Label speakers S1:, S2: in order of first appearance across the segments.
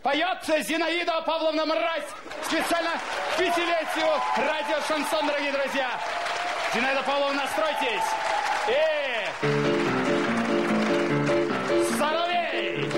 S1: Поет Зинаида Павловна Мразь. Специально к 5-летию радио «Шансон», дорогие друзья. Зинаида Павловна, настройтесь. Соловей!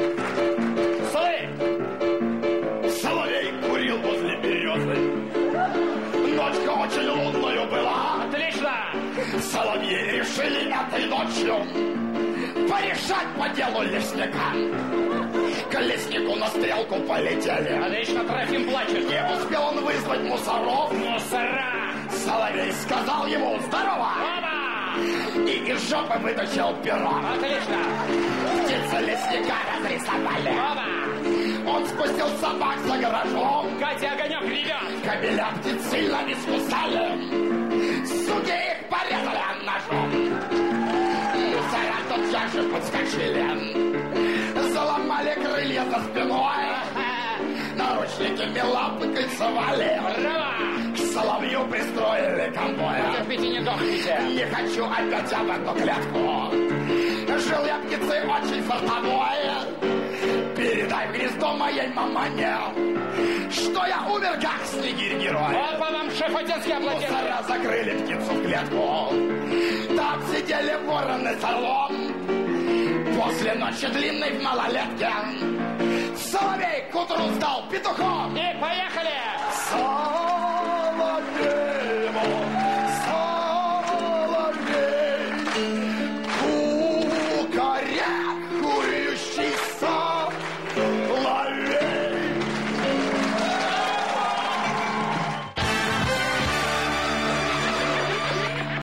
S1: Соловей!
S2: Соловей курил возле березы. Ночка очень лунную была.
S1: Отлично!
S2: Соловьи решили этой ночью порешать по делу лесника. К леснику на стрелку полетели.
S1: Отлично, Трофим плачет.
S2: Не успел он вызвать мусоров.
S1: Мусора!
S2: Соловей сказал ему «Здорово!»
S1: Оба!
S2: И из жопы вытащил перо.
S1: Отлично!
S2: Птицы лесника разрисовали.
S1: Оба!
S2: Он спустил собак за гаражом.
S1: Катя огонек ревет.
S2: Кобеля птиц сильно не скусали. Суки их порезали ножом. Мусора тотчас же подскочили. Заломали крылья за спиной. Наручниками лапы кольцевали.
S1: Браво!
S2: К соловью пристроили конвой.
S1: Терпите, не дохните.
S2: Не хочу опять об эту клетку. Жил я птицей очень фартовой. Передай в гнездо моей мамане, что я умер как снегирь-герой.
S1: Вот по вам, шеф, отецкий аплодисменты.
S2: Мусора закрыли птицу в клетку. Там сидели вороны с орлом. После ночи длинной в малолетке соловей к утру стал петухом.
S1: И поехали!
S2: Соловей!